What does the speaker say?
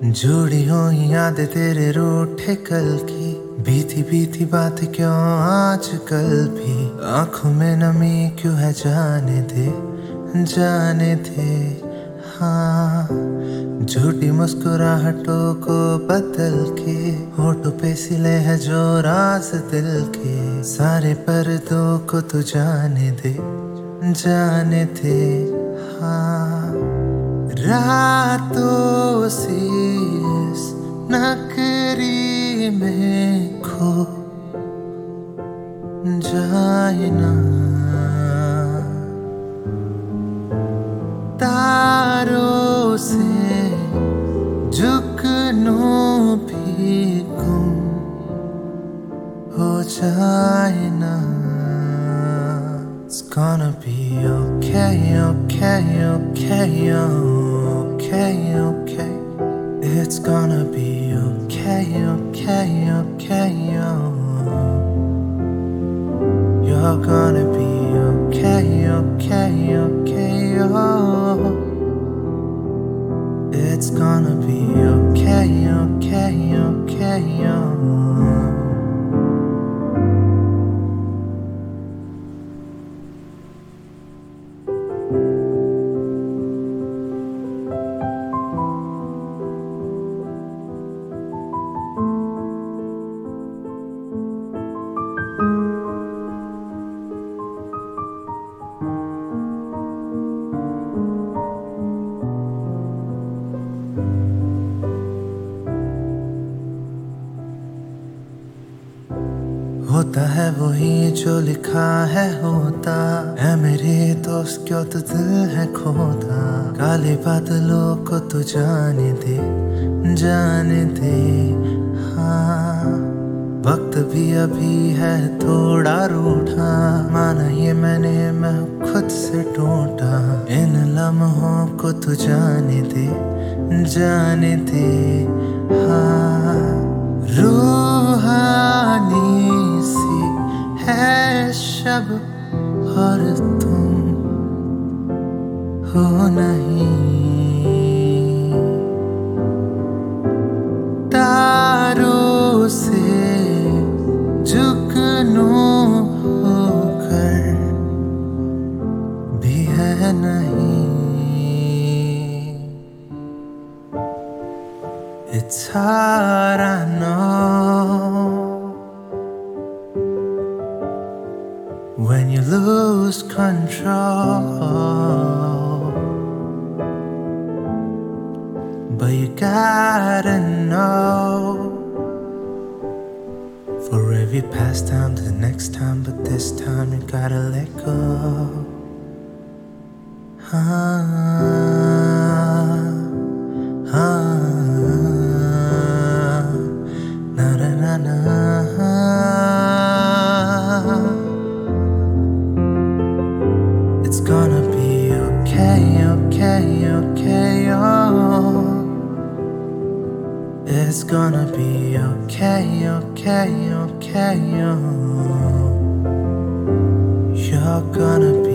जुड़ी हो यादें तेरे रूठे कल की, बीती बीती बात क्यों आज कल भी। आंखों में नमी क्यों है जाने दे, जाने दे। हाँ, झूठी मुस्कुराहटों को बदल के, होठों पे सिले है जो राज दिल के। सारे पर्दों को तू जाने दे, जाने दे। हाँ, रातों से इस नगरी में खो जाए ना, तारों से जुगनू भी गुम हो जाए ना। It's gonna be okay, okay, okay, okay, okay. It's gonna be okay, okay, okay, you're gonna be okay, okay, okay, it's gonna be okay, okay, okay, होता है वही जो लिखा है होता है। मेरे दोस्त क्यों तो दिल है खोता, काले बादलों को तो जाने दे, जाने दे। हाँ, वक्त भी अभी है थोड़ा रूठा, माना ये मैं खुद से टूटा। इन लम्हों को तो जाने दे, जाने दे। हाँ, रूहानी सी है शब और तुम हो नहीं, तारों से जुगनू होकर भी है नहीं। It's hard, I know, when you lose control, but you gotta know, for every past time to the next time, but this time you gotta let go. It's gonna be okay, okay, okay, it's gonna be okay, okay, okay, you're gonna be